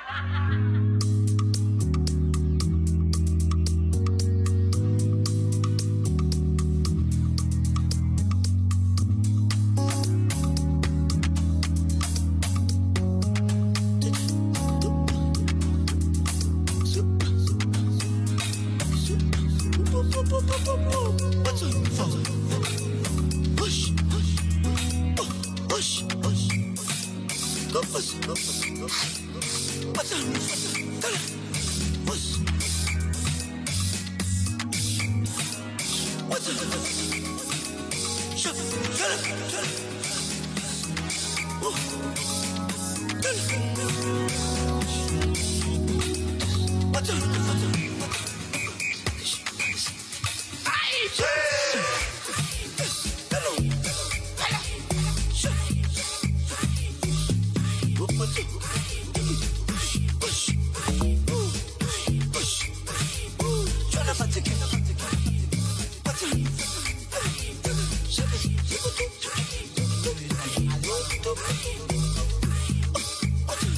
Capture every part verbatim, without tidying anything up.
What?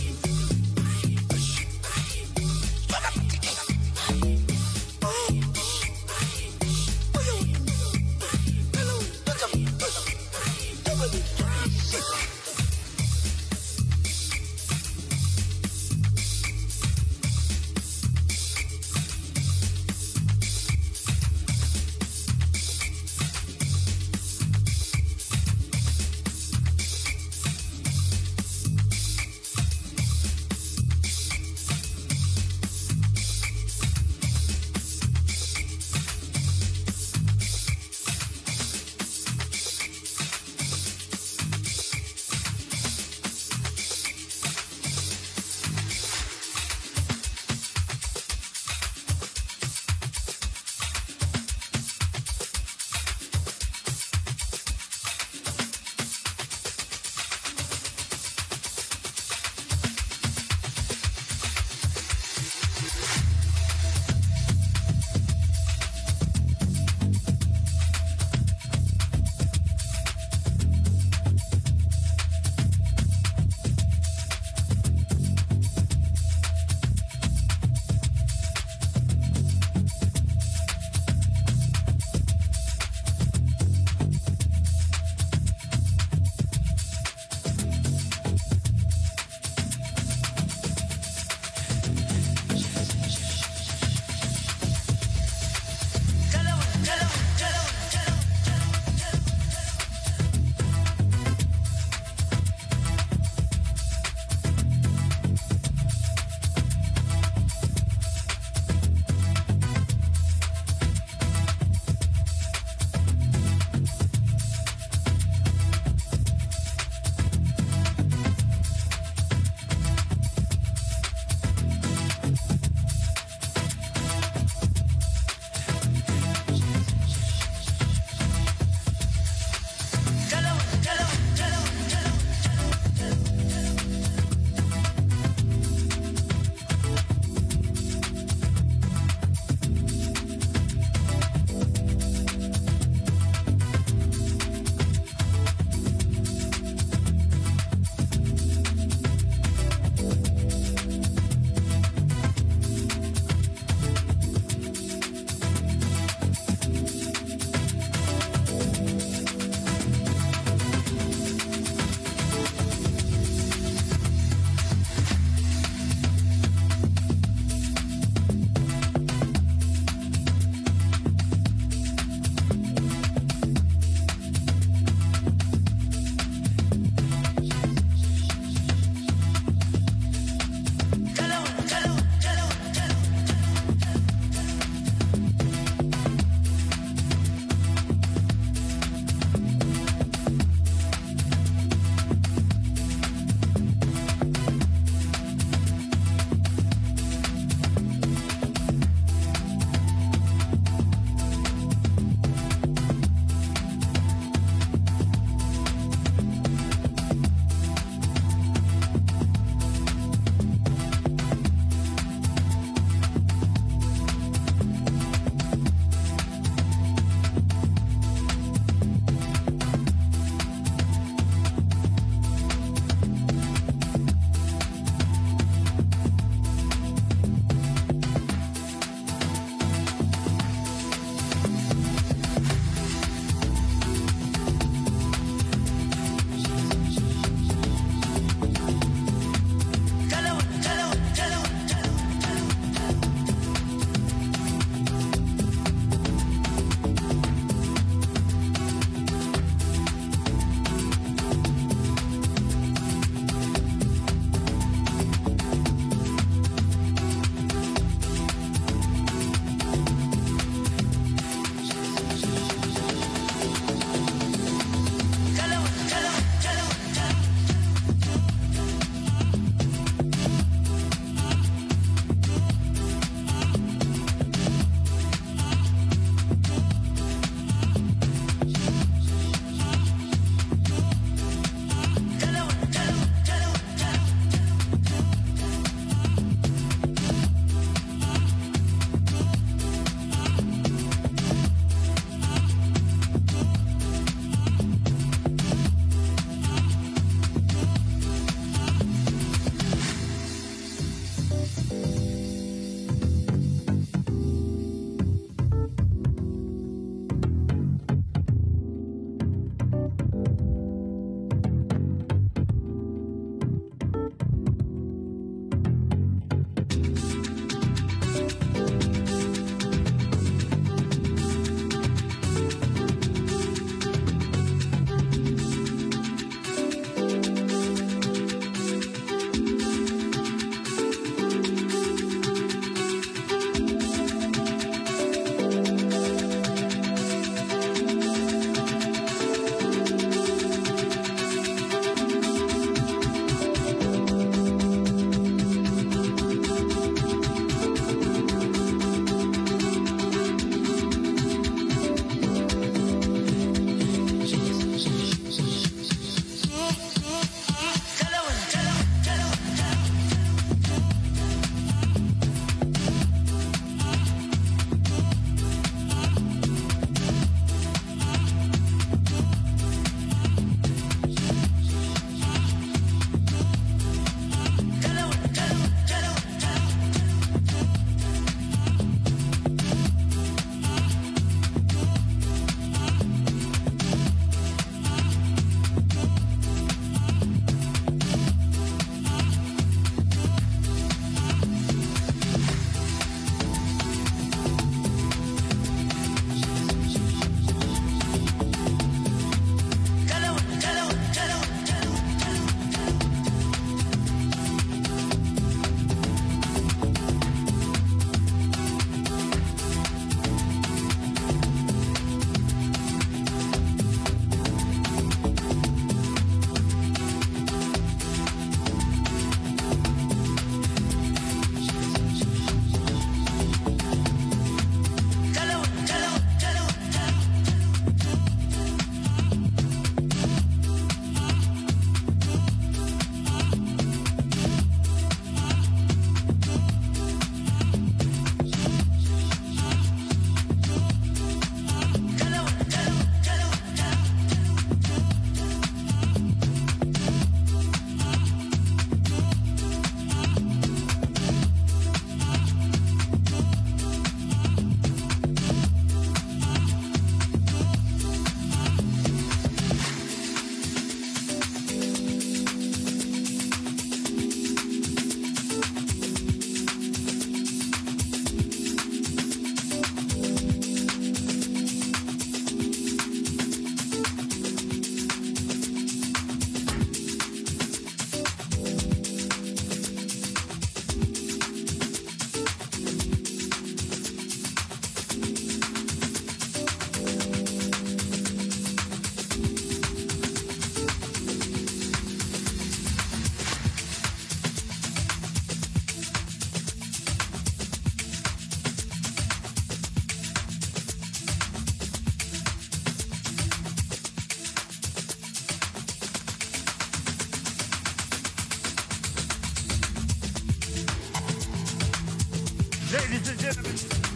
Ladies and gentlemen,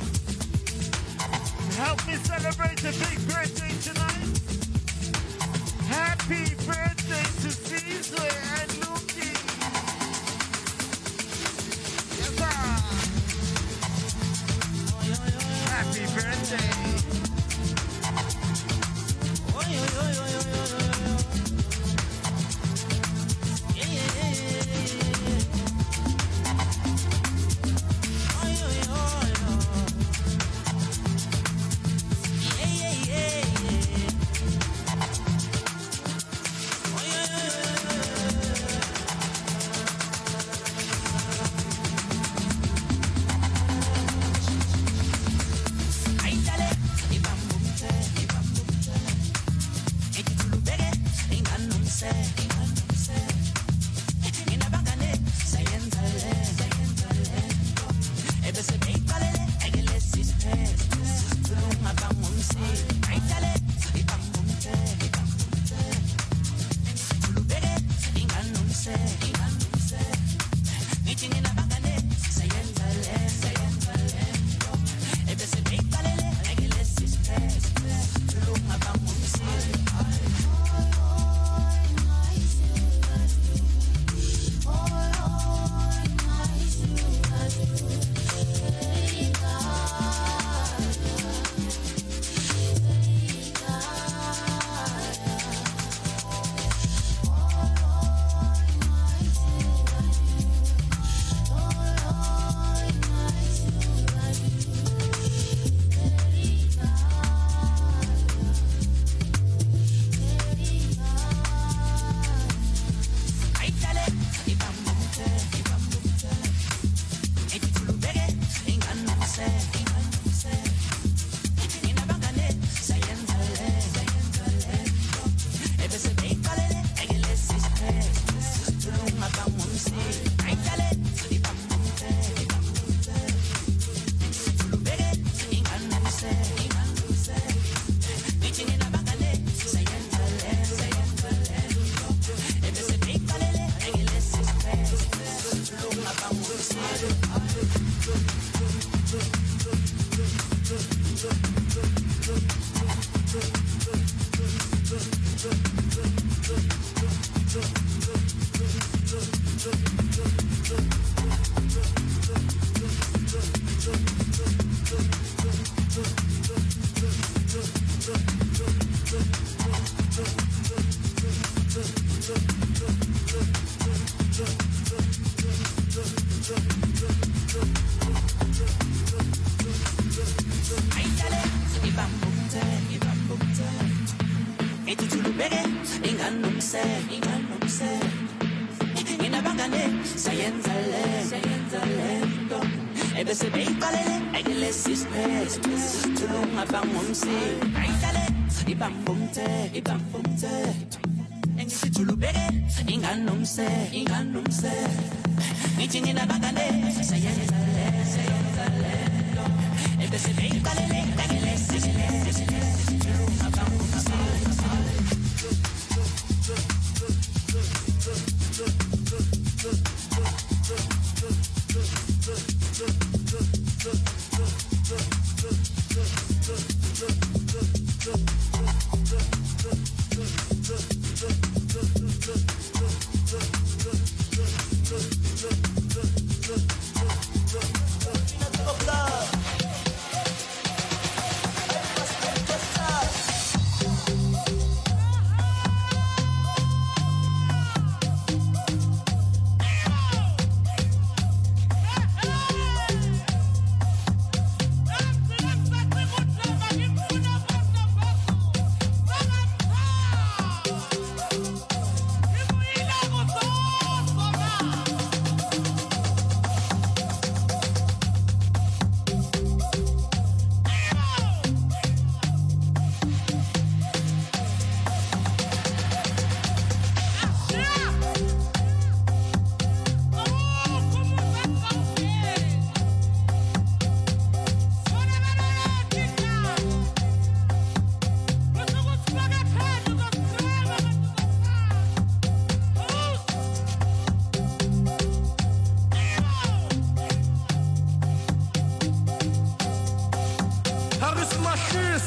help me celebrate a big birthday tonight. Happy birthday to Caesar and Luki. Yes, sir. Happy birthday.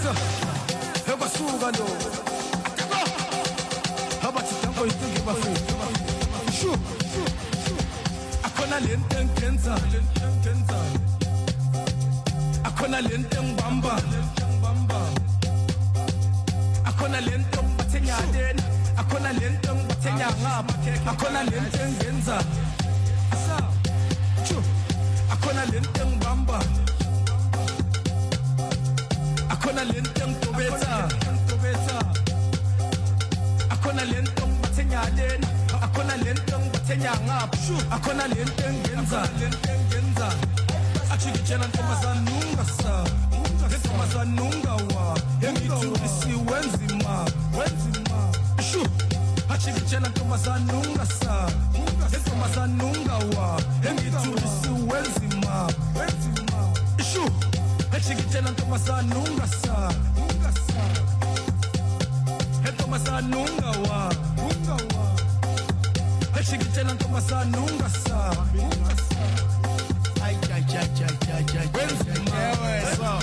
Ebasuka lo. Abathi tango isingi bafika. Shu. Akhona lento engenza, lento engenza. Akhona lento engibamba, lento engibamba. Akhona lento ngibathenyadeni, akhona lento ngibathenya ngapha, akhona lento engenza. Asa. Shu. Akhona lento engibamba. Akhona lento ngitobetha, ngitobetha. Akhona lento ngibathenyadeni, akhona lento ngibathenya ngapha, akhona lento engenza, lento engenza. Achikitshela ntombazana ungasa, ntombazana ungawa, engithulisi wenzima, wenzima. Shu, achikitshela ntombazana ungasa, ntombazana ungawa, engithulisi wenzima, wenzima. Shu, achikitshela ntombazana ungasa, ungasa. Ntombazana ungawa, ungawa. Achikitshela ntombazana ungasa, ungasa. Ay ay ay ay ay ay.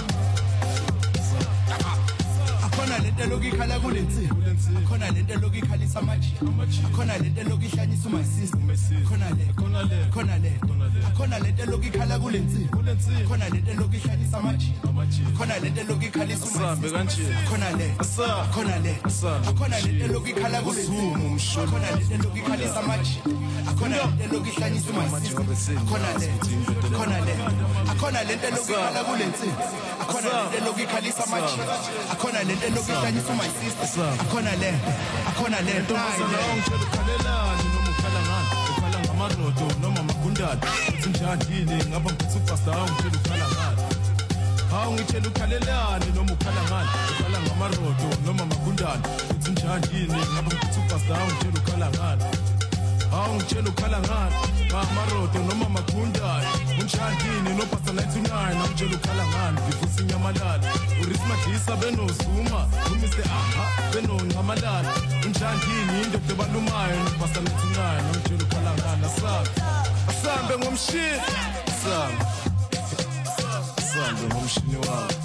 Akhona lento lokikhala kulensi, akhona lento lokikhalisa amaji, akhona lento lokihlanyisa umasisi, akhona le, akhona le, akhona le, akhona lento lokikhala kulensi, akhona lento lokihlanyisa amaji, akhona lento lokikhalisa umasisi, akhona le, akhona le, akhona lento lokikhala kulensi, akhona lento lokikhalisa amaji, akhona lento lokihlanyisa umasisi, akhona le, akhona le, akhona lento lokikhala kulensi, akhona lento lokikhalisa amaji, akhona lento lokihlanyisa umasisi, akhona le, akhona le. Ntombazana ungitshela ukhalelani noma ukhala ngani, ukhala ngamarodo noma amagundane, uthi njani ngaba ngisuperstar ungitshela ukhala ngani. Hawu ngitshela ukhalelani noma ukhala ngani, ukhala ngamarodo noma amagundane, uthi njani ngaba ngisuperstar ungitshela ukhala ngani. Hawu ngitshela ukhala ngani, ngamarodo noma amagundane, unjani no pasta ninety-nine ngitshela ukhala ngani, ngifusa inyamalala. Urismadisa benozuma, umise aha benoncamalala. Unjani indoda ebalumayo no pasta ninety-nine ngitshela ukhala ngani. Asabe, asambe ngomshini, asambe, asambe ngomshini wakho.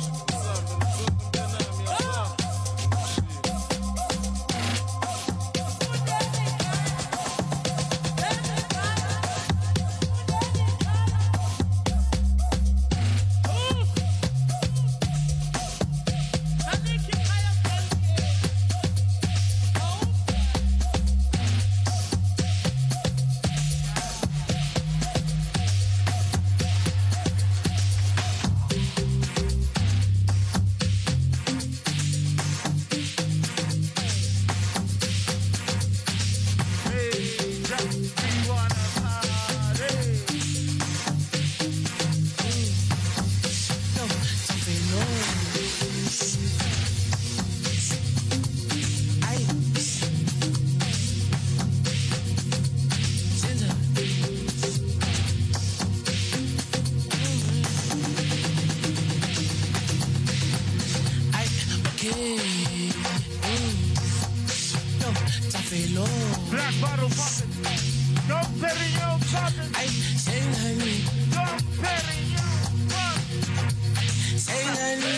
Black bottle poppin', no Perignon poppin'. Ay, say honey, No Perignon poppin'. say honey.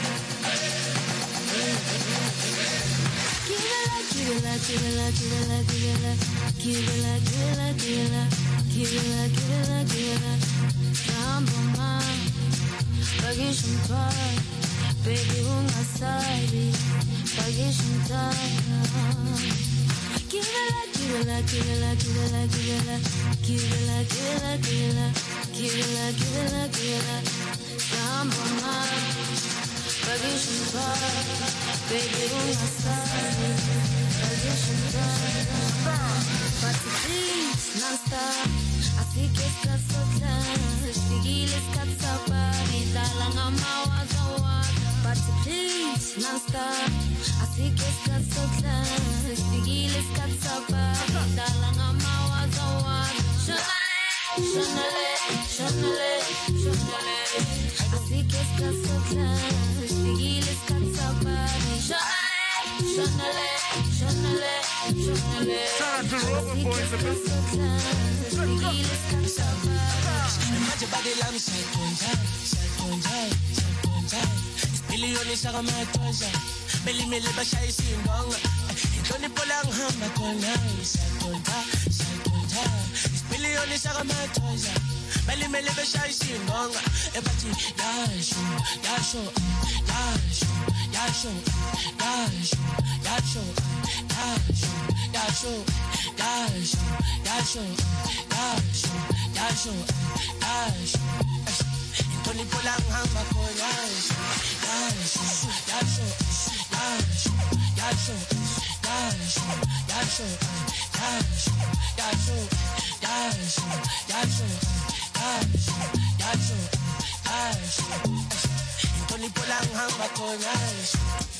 Give it like, give it like, give it like, give it like, give it like, give it like, give it like, give it like, give it like, give it like. Samboma, pagi shumpai, baby ungasari, pagi shumtai. Give it like, give it like, give it like, give it like, give it like, give it like, give it like, give it like, give it like, give it like, give it like. Samboma, pagi shumpai, baby ungasari, pagi shumtai. But please, non-stop, así que estás soltando, siguiles katsabari, dalang amawa-zawa. But please, non-stop, así que estás soltando, siguiles katsabari, dalang amawa-zawa. Shonale, shonale, shonale, así que estás soltando, siguiles katsabari. Shonale, shonale, shonale. Shout out to Robert Boys, the best. Imagine body lamb, shake on jai, shake on jai, shake on jai. Isipiliyoni sakamatoza belimele bashayisa indonga inhlonipho la ngihamba khona isatonta isatonta isipiliyoni sakamatoza belimele bashayisa indonga ebathi yasho yasho yasho yasho yasho yasho yasho yasho yasho yasho yasho yasho yasho inhlonipho la ngihamba khona yasho yasho yasho yasho yasho yasho yasho yasho yasho yasho yasho yasho yasho inhlonipho la ngihamba khona yasho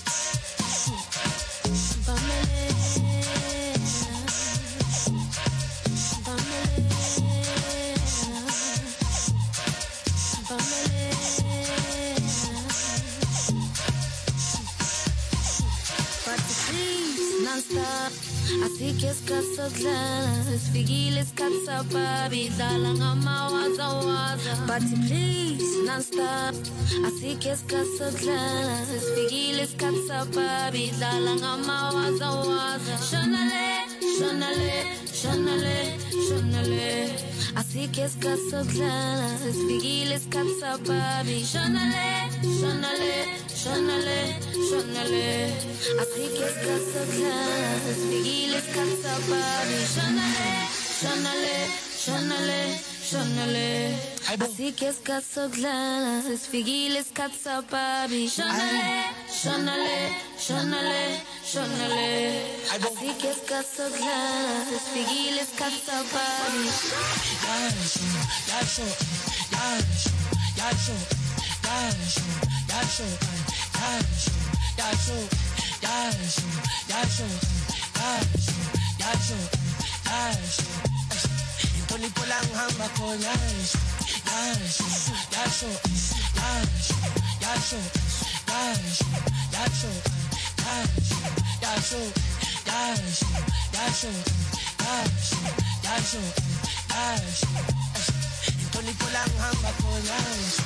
Así que es casa clara, es figile, es casa papi, dala ngama waza waza. Party please, non-stop. Así que es casa clara, es figile, es casa papi, dala ngama waza waza. Shonale, shonale, shonale, shonale. Así que es casa clara, es figile, es casa papi, shonale, shonale, shonale, shonale. Así que es casa clara, es figile, es casa papi, shonale, shonale, shonale, shonale. Así que es casa clara, es figile, es casa papi, shonale, shonale, shonale, shonale. Así que es casa clara, es figile, es casa papi. Yasho, yasho, yasho, yasho, yasho, yasho, yasho, yasho, yasho, yasho, yasho, yasho, yasho. Inhlonipho la ngihamba khona yasho, yasho, yasho, yasho, yasho, yasho, yasho, yasho, yasho, yasho, yasho, yasho, yasho, yasho. Inhlonipho la ngihamba khona yasho.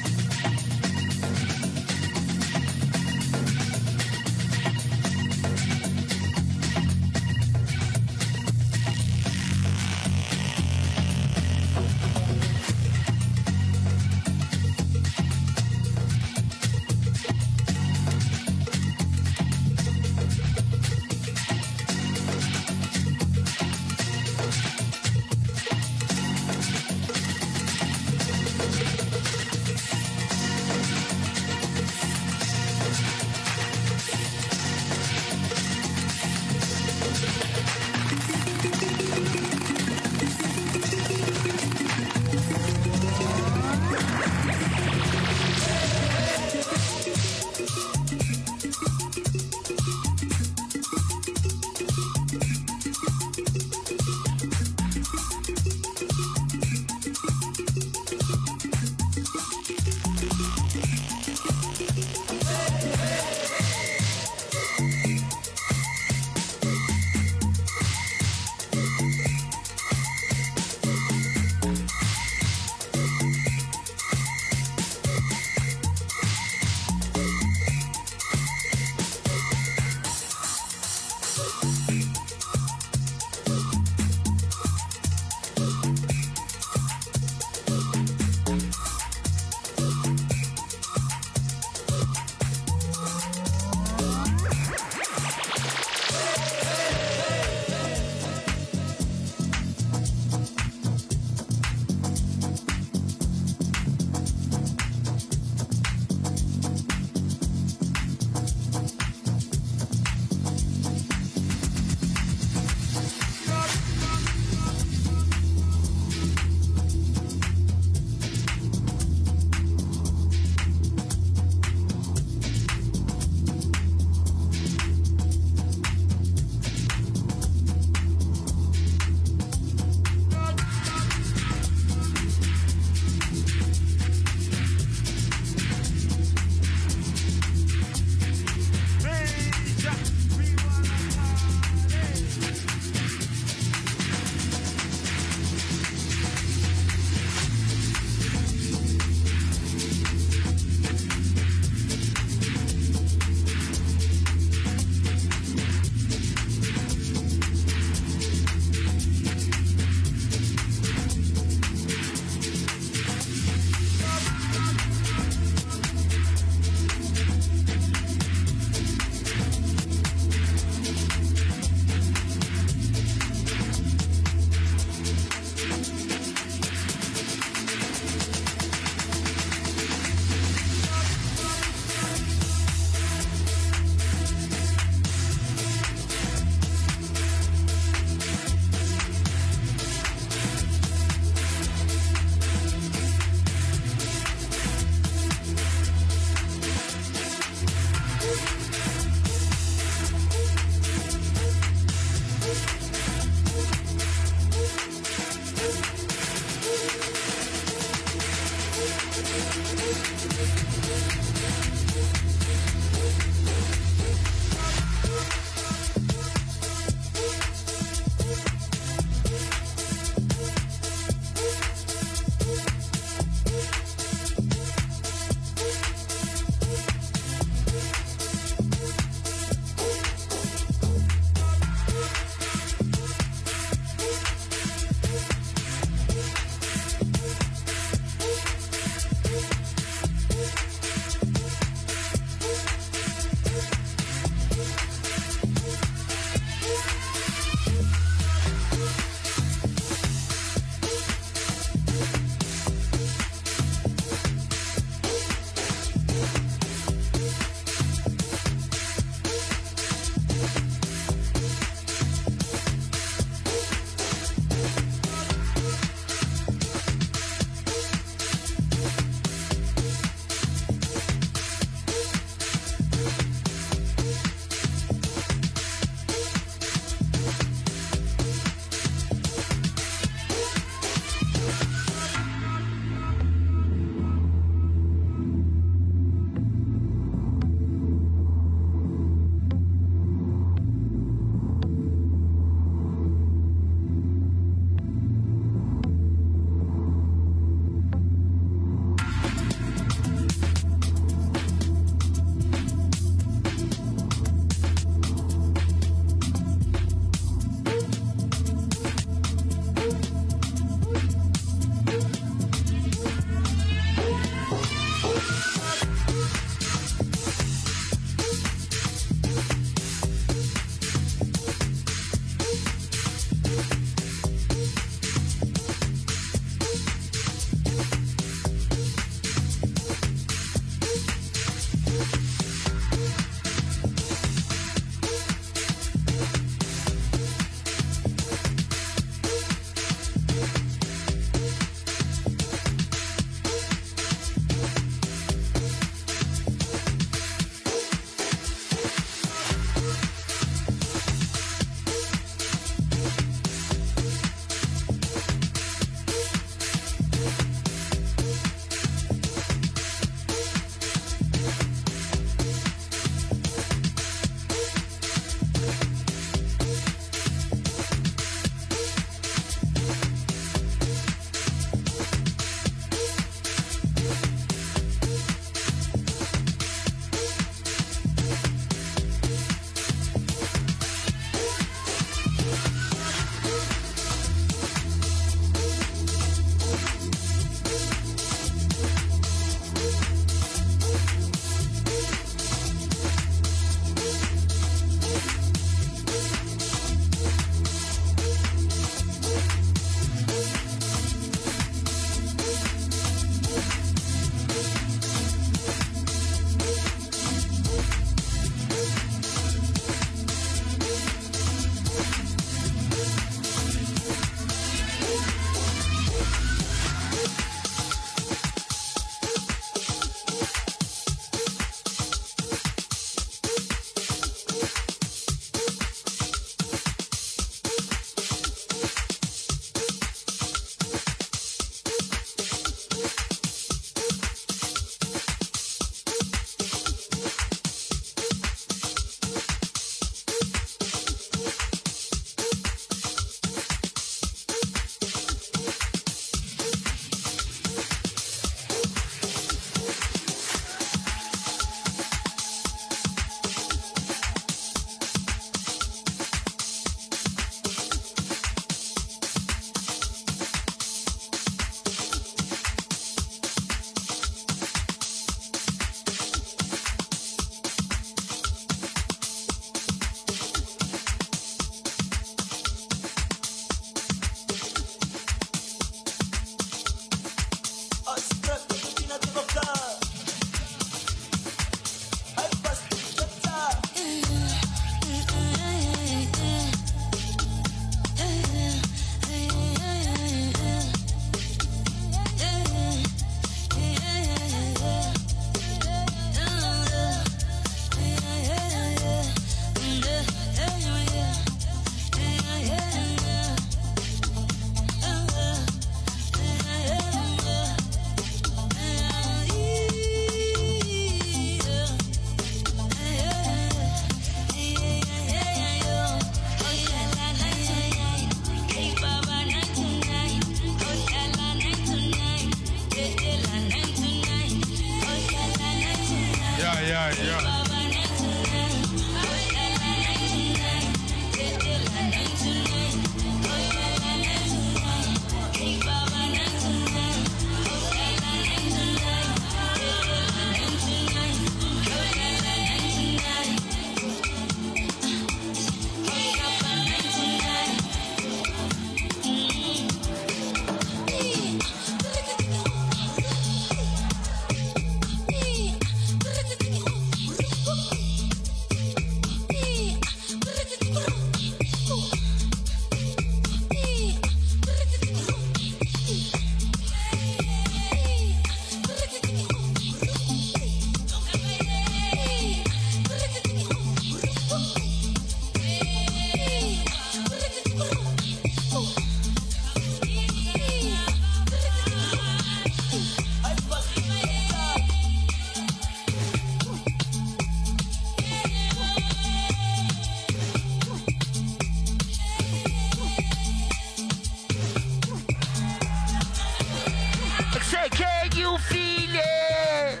you feel it?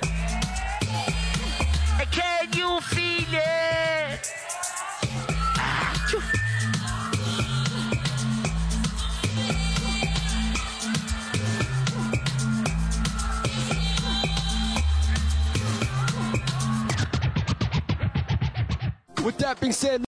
Can you feel it? Ah, choo. With that being said,